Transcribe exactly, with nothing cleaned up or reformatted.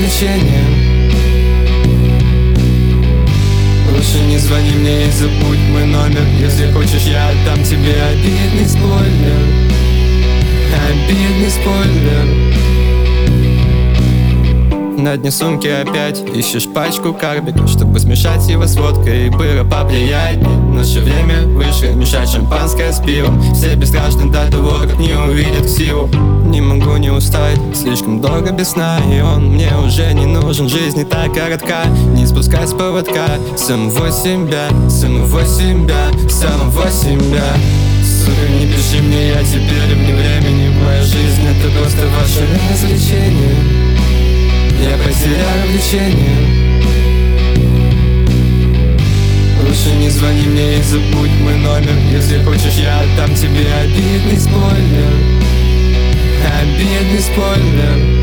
развлечения. Лучше не звони мне и забудь мой номер. Если хочешь, я отдам тебе обидный спойлер. Обидный спойлер. На дне сумки опять ищешь пачку карбика, чтобы смешать его с водкой и было повлиять. Но все время выше мешать шампанское с пивом. Все бесстрашны до того, как не увидят силу. Не могу не устать, слишком долго без сна, и он мне уже не нужен. Жизнь не так коротка, не спускать с поводка самого себя, самого себя, самого себя. Сука, не пиши мне, я теперь вне времени. Моя жизнь — это просто ваше развлечение. Я потерял влечение. Лучше не звони мне и забудь мой номер. Если хочешь, я отдам тебе обидный спойлер. Обидный спойлер.